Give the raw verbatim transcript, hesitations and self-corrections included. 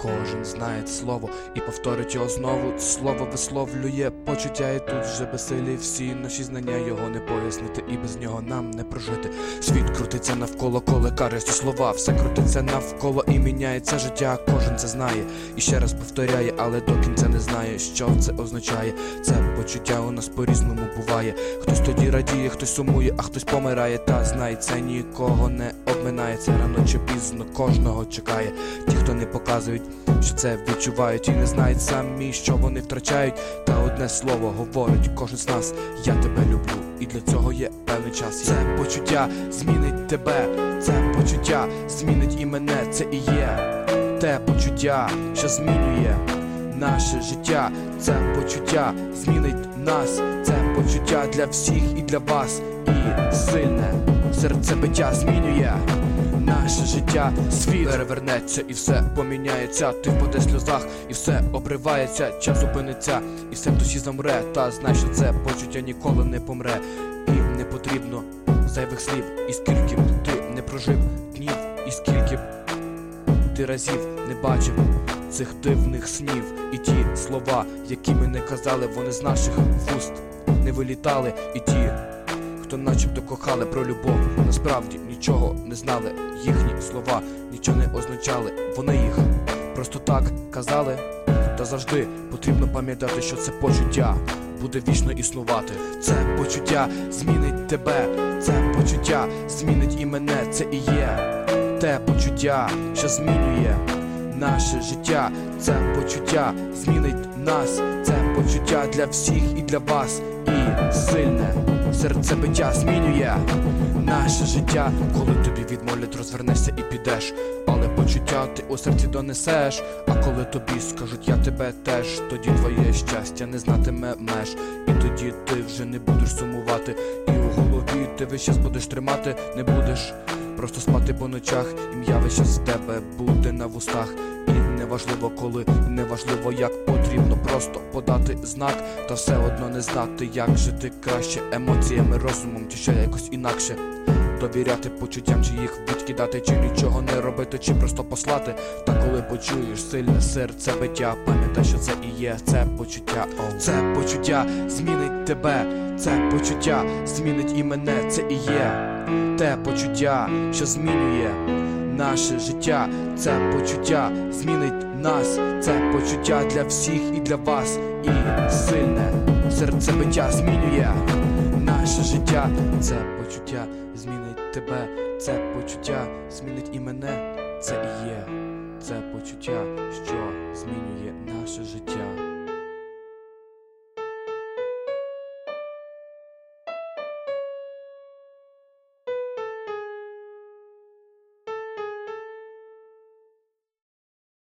Кожен знає це слово і повторить його знову. Це слово висловлює почуття, і тут вже безсилі всі наші знання. Його не пояснити, і без нього нам не прожити. Світ крутиться навколо, коли кажуть слова. Все крутиться навколо і міняється життя. Кожен це знає і ще раз повторяє, але до кінця не знає, що це означає. Це почуття у нас по-різному буває. Хтось тоді радіє, хтось сумує, а хтось помирає. Та знай, це нікого не обминає. Це рано чи пізно кожного чекає. Ті, хто не показують, що це відчувають, і не знають самі, що вони втрачають. Та одне слово говорить кожен з нас: я тебе люблю, і для цього є певний час. Це почуття змінить тебе, це почуття змінить і мене. Це і є те почуття, що змінює наше життя. Це почуття змінить нас, це почуття для всіх і для вас. І сильне серцебиття змінює наше життя. Світ перевернеться і все поміняється. Ти впаде в сльозах і все обривається. Час зупиниться і все в душі замре. Та знай, що це почуття ніколи не помре. І не потрібно зайвих слів. І скільки б ти не прожив днів, і скільки б ти разів не бачив цих дивних снів. І ті слова, які ми не казали, вони з наших вуст не вилітали. І ті, хто начебто кохали про любов, насправді нічого не знали. Їхні слова нічого не означали. Вони їх просто так казали. Та завжди потрібно пам'ятати, що це почуття буде вічно існувати. Це почуття змінить тебе, це почуття змінить і мене. Це і є те почуття, що змінює наше життя. Це почуття змінить нас, це почуття для всіх і для вас. І сильне серцебиття змінює наше життя. Коли тобі відмовлять, розвернешся і підеш, але почуття ти у серці донесеш. А коли тобі скажуть я тебе теж, тоді твоє щастя не знатиме меж. І тоді ти вже не будеш сумувати, і у голові ти весь час будеш тримати. Не будеш просто спати по ночах, ім'я весь час в тебе буде на вустах. І неважливо коли, і неважливо як, потрібно просто подати знак. Та все одно не знати, як жити краще, емоціями, розумом, чи ще якось інакше. Довіряти почуттям, чи їх відкидати, чи нічого не робити, чи просто послати. Та коли почуєш сильне серцебиття, пам'ятай, що це і є це почуття. О, це почуття змінить тебе, це почуття змінить і мене. Це і є те почуття, що змінює наше життя. Це почуття змінить нас, це почуття для всіх і для вас. І сильне серцебиття змінює наше життя. Це почуття змінить тебе, це почуття змінить і мене. Це і є це почуття, що змінює наше життя.